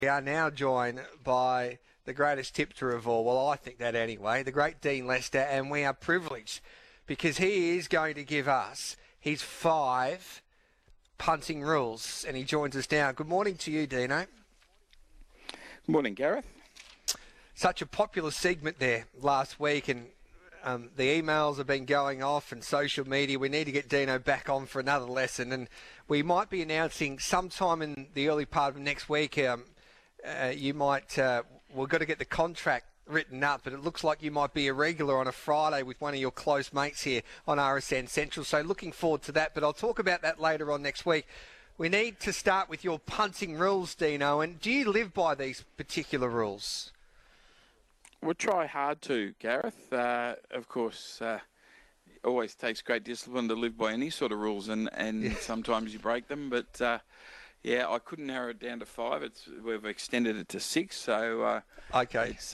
We are now joined by the greatest tipster of all. Well, I think that anyway, the great Dean Lester, and we are privileged because he is going to give us his 5 punting rules, and he joins us now. Good morning to you, Dino. Good morning, Gareth. Such a popular segment there last week, and the emails have been going off and social media. We need to get Dino back on for another lesson, and we might be announcing sometime in the early part of next week. We've got to get the contract written up, but it looks like you might be a regular on a Friday with one of your close mates here on RSN Central. So looking forward to that, but I'll talk about that later on next week. We need to start with your punting rules, Dino, and do you live by these particular rules? We'll try hard to, Gareth. Of course, it always takes great discipline to live by any sort of rules, and sometimes you break them. But, yeah, I couldn't narrow it down to 5. We've extended it to 6. So, okay. It's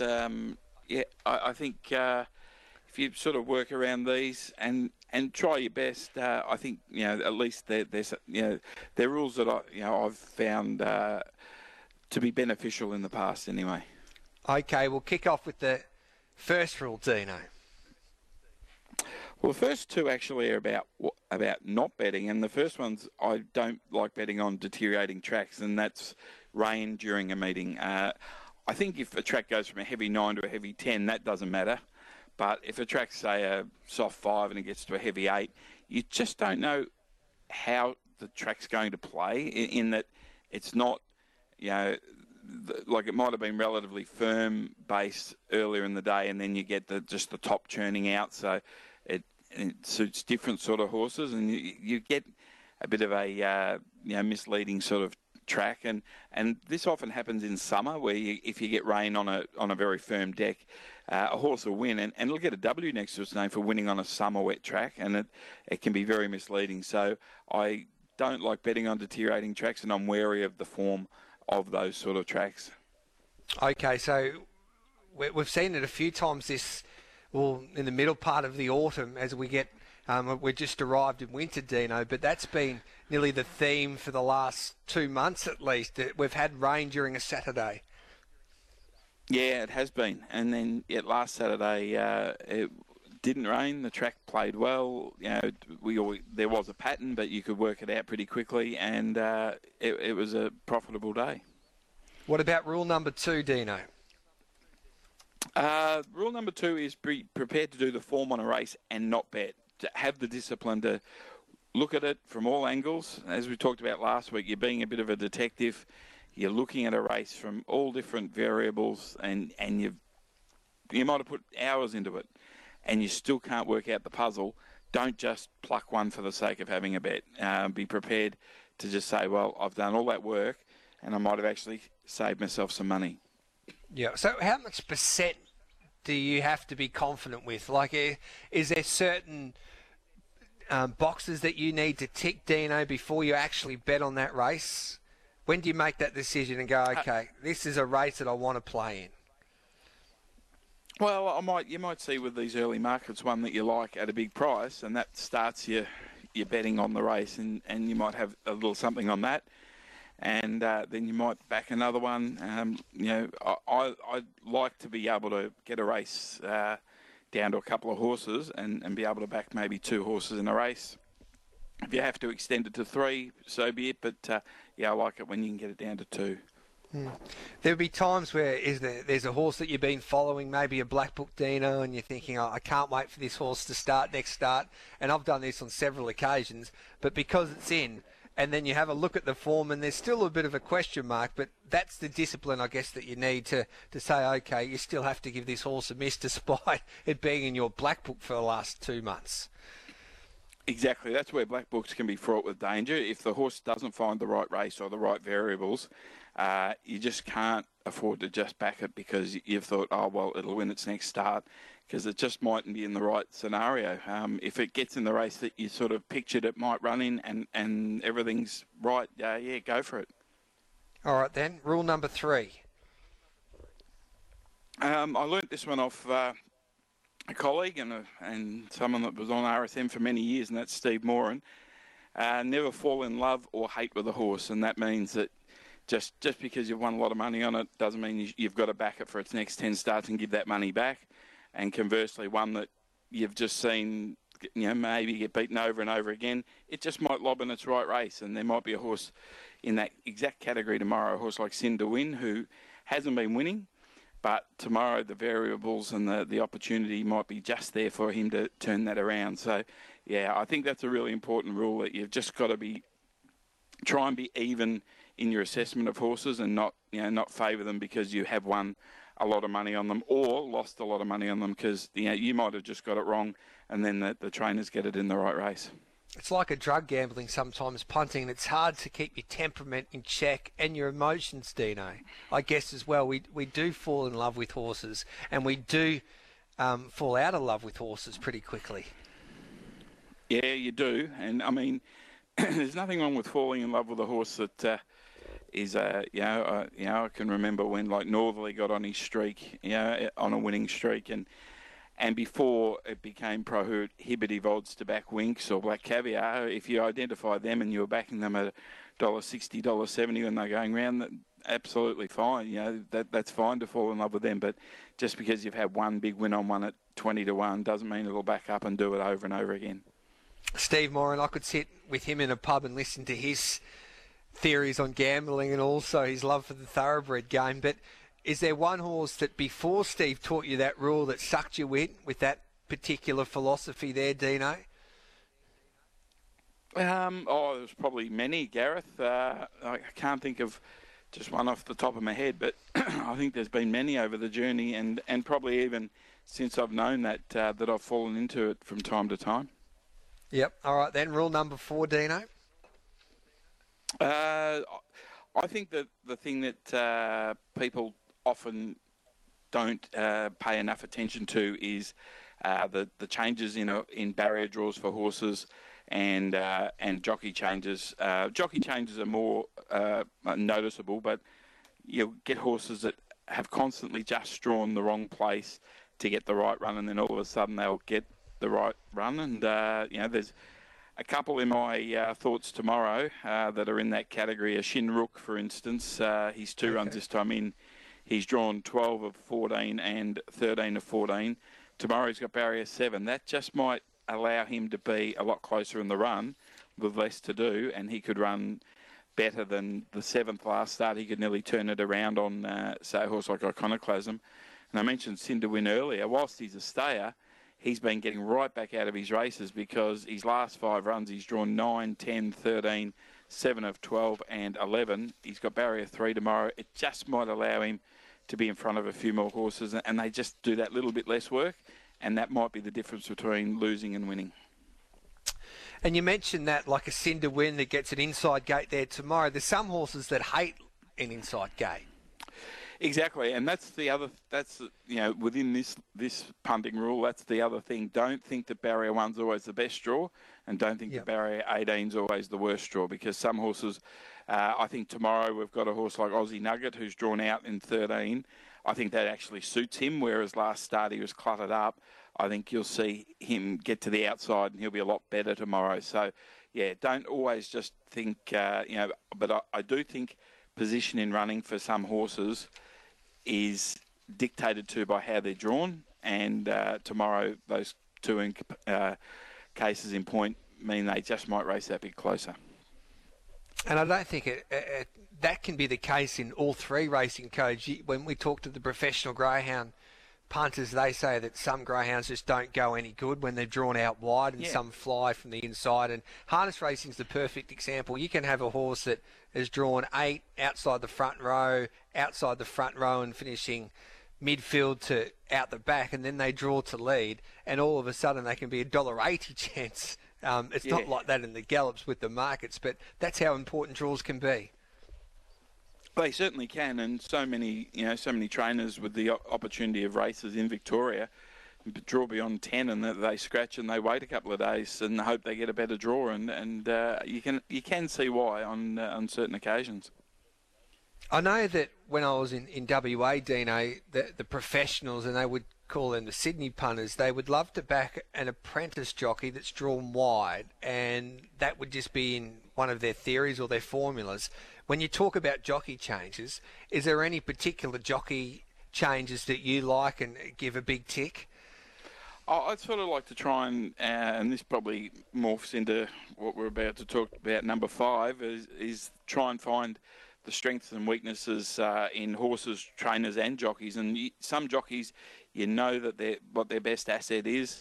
I think if you sort of work around these and try your best, I think, at least there's they're rules that I've found to be beneficial in the past anyway. Okay, we'll kick off with the first rule, Dino. Well, the first 2 actually are about not betting, and the first one's I don't like betting on deteriorating tracks, and that's rain during a meeting. I think if a track goes from a heavy 9 to a heavy 10, that doesn't matter. But if a track's, say, a soft 5 and it gets to a heavy 8, you just don't know how the track's going to play in that it's not, like it might have been relatively firm base earlier in the day, and then you get just the top churning out. So it suits different sort of horses, and you get a bit of a misleading sort of track. And this often happens in summer, where if you get rain on a very firm deck, a horse will win, and it'll get a W next to its name for winning on a summer wet track, and it can be very misleading. So I don't like betting on deteriorating tracks, and I'm wary of the form of those sort of tracks. Okay, so we've seen it a few times in the middle part of the autumn as we get, we're just arrived in winter, Dino, but that's been nearly the theme for the last 2 months at least, that we've had rain during a Saturday. Yeah, it has been. And then last Saturday, it didn't rain. The track played well. There was a pattern, but you could work it out pretty quickly, and it was a profitable day. What about rule number 2, Dino? Rule number 2 is be prepared to do the form on a race and not bet. To have the discipline to look at it from all angles. As we talked about last week, you're being a bit of a detective. You're looking at a race from all different variables, and you might have put hours into it, and you still can't work out the puzzle. Don't just pluck one for the sake of having a bet. Be prepared to just say, well, I've done all that work, and I might have actually saved myself some money. Yeah. So how much percent do you have to be confident with? Like, is there certain boxes that you need to tick, Dino, before you actually bet on that race? When do you make that decision and go, okay, this is a race that I want to play in? Well, you might see with these early markets one that you like at a big price, and that starts your betting on the race, and you might have a little something on that, and then you might back another one. I'd like to be able to get a race down to a couple of horses and be able to back maybe 2 horses in a race. If you have to extend it to 3, so be it. But, I like it when you can get it down to 2. There'll be times where there's a horse that you've been following, maybe a Black Book, Dino, and you're thinking, I can't wait for this horse to start next start. And I've done this on several occasions. But because it's in, and then you have a look at the form, and there's still a bit of a question mark, but that's the discipline, I guess, that you need to say, okay, you still have to give this horse a miss despite it being in your Black Book for the last 2 months. Exactly. That's where Black Books can be fraught with danger. If the horse doesn't find the right race or the right variables, you just can't afford to just back it because you've thought, oh, well, it'll win its next start, because it just mightn't be in the right scenario. If it gets in the race that you sort of pictured it might run in and everything's right, go for it. All right, then. Rule number 3. I learnt this one off a colleague and someone that was on RSM for many years, and that's Steve Moran. Never fall in love or hate with a horse, and that means that just because you've won a lot of money on it doesn't mean you've got to back it for its next 10 starts and give that money back. And conversely, one that you've just seen, maybe get beaten over and over again, it just might lob in its right race. And there might be a horse in that exact category tomorrow, a horse like Cinder Win, who hasn't been winning, but tomorrow the variables and the opportunity might be just there for him to turn that around. So, yeah, I think that's a really important rule, that you've just got to try and be even in your assessment of horses and not favour them because you have won a lot of money on them or lost a lot of money on them because you might have just got it wrong and then the trainers get it in the right race. It's like a drug gambling sometimes, punting, and it's hard to keep your temperament in check and your emotions, Dino. I guess as well, we do fall in love with horses, and we do fall out of love with horses pretty quickly. Yeah, you do. And, I mean, there's nothing wrong with falling in love with a horse that is, I can remember when, like, Northerly got on his streak, on a winning streak, and before it became prohibitive odds to back Winx or Black Caviar, if you identified them and you were backing them at $1.60, $1.70 when they're going round, absolutely fine. That's fine to fall in love with them. But just because you've had one big win on one at 20-1 doesn't mean it'll back up and do it over and over again. Steve Moran, I could sit with him in a pub and listen to his theories on gambling and also his love for the thoroughbred game. But is there one horse that before Steve taught you that rule that sucked you in with that particular philosophy there, Dino? There's probably many, Gareth. I can't think of just one off the top of my head, but I think there's been many over the journey and probably even since I've known that I've fallen into it from time to time. Yep. All right, then. Rule number 4, Dino? I think that the thing that people often don't pay enough attention to is the changes in barrier draws for horses and jockey changes. Jockey changes are more noticeable, but you'll get horses that have constantly just drawn the wrong place to get the right run, and then all of a sudden they'll get the right run. And there's a couple in my thoughts tomorrow that are in that category. A Shin Rook, for instance, he's 2 runs this time in. He's drawn 12 of 14 and 13 of 14. Tomorrow he's got barrier 7. That just might allow him to be a lot closer in the run with less to do, and he could run better than the 7th last start. He could nearly turn it around on, say, a horse like Iconoclasm. And I mentioned Cinder Win earlier. Whilst he's a stayer, he's been getting right back out of his races because his last 5 runs, he's drawn 9, 10, 13, 7 of 12 and 11. He's got barrier 3 tomorrow. It just might allow him to be in front of a few more horses, and they just do that little bit less work, and that might be the difference between losing and winning. And you mentioned that, like a Cinder Win that gets an inside gate there tomorrow. There's some horses that hate an inside gate. Exactly, and that's within this punting rule, that's the other thing. Don't think that barrier 1's always the best draw, and don't think that barrier 18's always the worst draw, because some horses, I think tomorrow we've got a horse like Aussie Nugget who's drawn out in 13. I think that actually suits him, whereas last start he was cluttered up. I think you'll see him get to the outside and he'll be a lot better tomorrow. So, yeah, don't always just think, but I do think position in running for some horses is dictated to by how they're drawn, and tomorrow those 2 cases in point mean they just might race that bit closer. And I don't think that can be the case in all 3 racing codes. When we talk to the professional greyhound punters, they say that some greyhounds just don't go any good when they're drawn out wide, and some fly from the inside. And harness racing is the perfect example. You can have a horse that is drawn 8 outside the front row, and finishing midfield to out the back, and then they draw to lead, and all of a sudden they can be $1.80 chance. It's not like that in the gallops with the markets, but that's how important draws can be. They certainly can, and so many trainers with the opportunity of races in Victoria draw beyond 10, and they scratch and they wait a couple of days and hope they get a better draw, and you can see why on certain occasions. I know that when I was in WA, Dino, the professionals, and they would call them the Sydney punters, they would love to back an apprentice jockey that's drawn wide, and that would just be in one of their theories or their formulas. When you talk about jockey changes, is there any particular jockey changes that you like and give a big tick? I'd sort of like to try and this probably morphs into what we're about to talk about, number 5, is try and find the strengths and weaknesses in horses, trainers and jockeys. And some jockeys, you know that what their best asset is,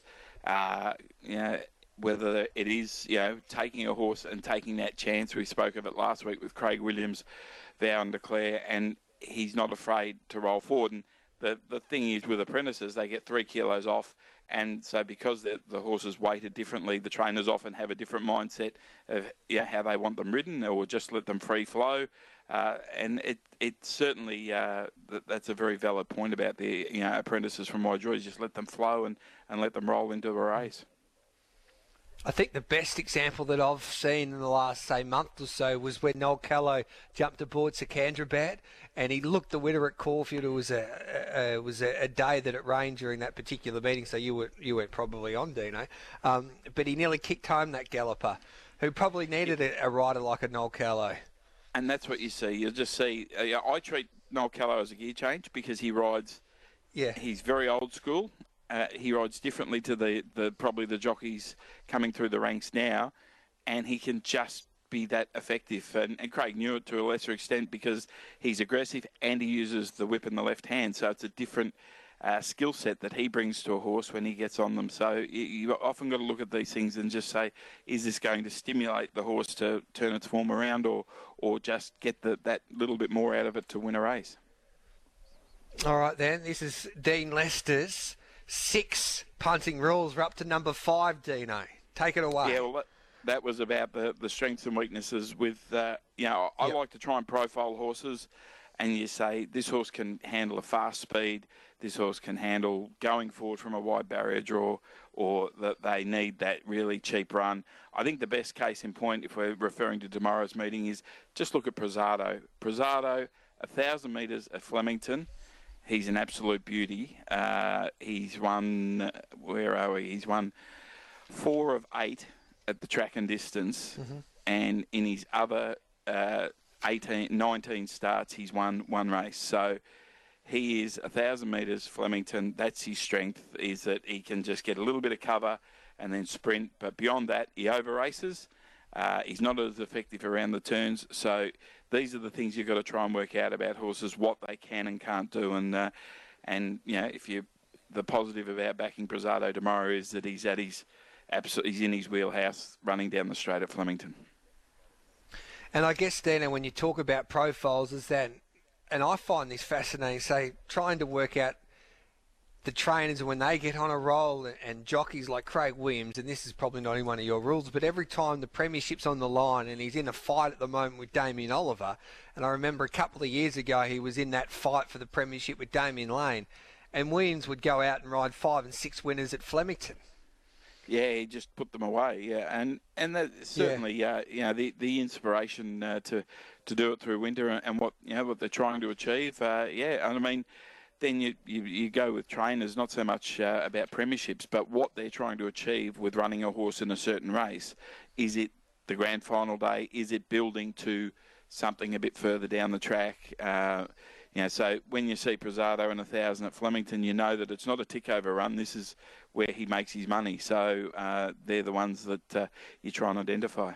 whether it is, taking a horse and taking that chance. We spoke of it last week with Craig Williams, Vow and Declare, and he's not afraid to roll forward. And the thing is with apprentices, they get 3 kilos off. And so because the horses weighted differently, the trainers often have a different mindset of how they want them ridden, or just let them free flow. And it certainly, that's a very valid point about the apprentices from My Joys. Just let them flow and let them roll into a race. I think the best example that I've seen in the last, say, month or so was when Noel Callow jumped aboard Secunderabad and he looked the winner at Caulfield. It was a day that it rained during that particular meeting, so you weren't probably on, Dino. But he nearly kicked home that galloper, who probably needed a rider like a Noel Callow. And that's what you see. You'll just see. I treat Noel Callow as a gear change because he rides. Yeah. He's very old school. He rides differently to probably the jockeys coming through the ranks now, and he can just be that effective. And Craig knew it to a lesser extent because he's aggressive and he uses the whip in the left hand. So it's a different skill set that he brings to a horse when he gets on them. So you often got to look at these things and just say, is this going to stimulate the horse to turn its form around, or just get that little bit more out of it to win a race? All right, then. This is Dean Lester's 6 punting rules. We're up to number 5, Dino. Take it away. Yeah, well, that was about the strengths and weaknesses with, I like to try and profile horses, and you say this horse can handle a fast speed, this horse can handle going forward from a wide barrier draw, or that they need that really cheap run. I think the best case in point, if we're referring to tomorrow's meeting, is just look at Prezado. Prezado, 1,000 metres at Flemington. He's an absolute beauty. He's won, where are we? He's won 4 of 8 at the track and distance. Mm-hmm. And in his other 19 starts, he's won 1 race. So he is 1,000 metres Flemington. That's his strength, is that he can just get a little bit of cover and then sprint. But beyond that, he over races. He's not as effective around the turns. So these are the things you've got to try and work out about horses, what they can and can't do. And the positive about backing Prezado tomorrow is that he's in his wheelhouse running down the straight at Flemington. And I guess, Dana, when you talk about profiles, is that, and I find this fascinating, say, trying to work out the trainers when they get on a roll, and jockeys like Craig Williams, and this is probably not in one of your rules, but every time the premiership's on the line and he's in a fight at the moment with Damien Oliver, and I remember a couple of years ago he was in that fight for the premiership with Damien Lane, and Williams would go out and ride 5 and 6 winners at Flemington. Yeah, he just put them away. Yeah, and that certainly, the inspiration to do it through winter and what they're trying to achieve. And I mean, then you go with trainers, not so much about premierships, but what they're trying to achieve with running a horse in a certain race. Is it the grand final day? Is it building to something a bit further down the track? So when you see Prezado and 1,000 at Flemington, you know that it's not a tick-over run. This is where he makes his money. So they're the ones that you try and identify.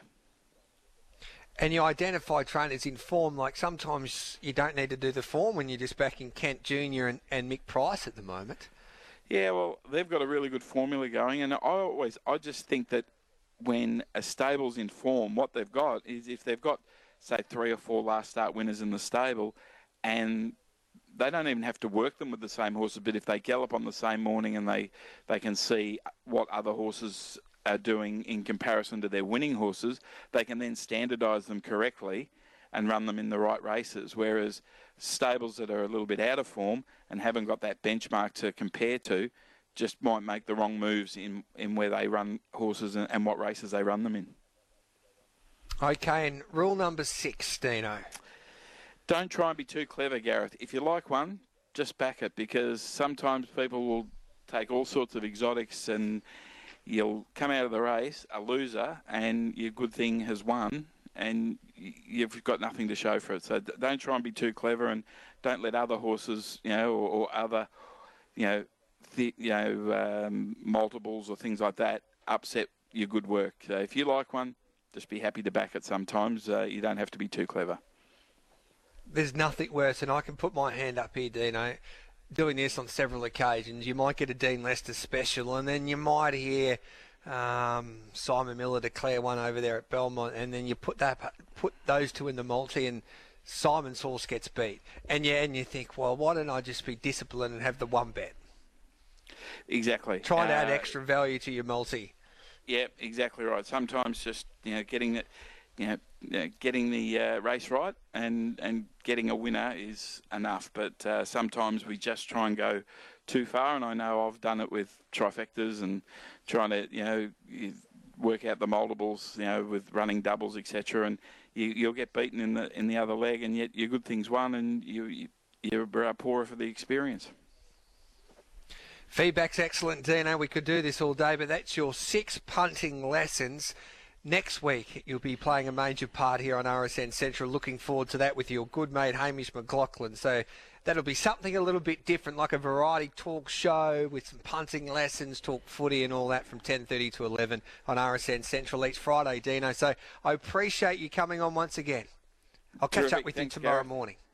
And you identify trainers in form, like sometimes you don't need to do the form when you're just backing Kent Jr. and Mick Price at the moment. Yeah, well, they've got a really good formula going. And I just think that when a stable's in form, what they've got is if they've got, say, 3 or 4 last start winners in the stable, and they don't even have to work them with the same horses, but if they gallop on the same morning and they can see what other horses are doing in comparison to their winning horses, they can then standardise them correctly and run them in the right races. Whereas stables that are a little bit out of form and haven't got that benchmark to compare to just might make the wrong moves in where they run horses and what races they run them in. Okay, and rule number 6, Dino. Don't try and be too clever, Gareth. If you like one, just back it, because sometimes people will take all sorts of exotics, and you'll come out of the race a loser, and your good thing has won, and you've got nothing to show for it. So don't try and be too clever, and don't let other horses, or other, multiples or things like that upset your good work. So if you like one, just be happy to back it sometimes. You don't have to be too clever. There's nothing worse, and I can put my hand up here, Dino, doing this on several occasions. You might get a Dean Lester special, and then you might hear Simon Miller declare one over there at Belmont, and then you put those two in the multi, and Simon's horse gets beat. And you think, well, why don't I just be disciplined and have the one bet? Exactly. Try to add extra value to your multi. Yeah, exactly right. Sometimes just getting it. Getting the race right and getting a winner is enough. But sometimes we just try and go too far, and I know I've done it with trifectas and trying to work out the multiples, with running doubles, etc. And you'll get beaten in the other leg, and yet your good things won, and you're poorer for the experience. Feedback's excellent, Dino. We could do this all day, but that's your 6 punting lessons. Next week, you'll be playing a major part here on RSN Central. Looking forward to that with your good mate, Hamish McLaughlin. So that'll be something a little bit different, like a variety talk show with some punting lessons, talk footy and all that from 10:30 to 11 on RSN Central each Friday, Dino. So I appreciate you coming on once again. I'll catch up with you tomorrow morning.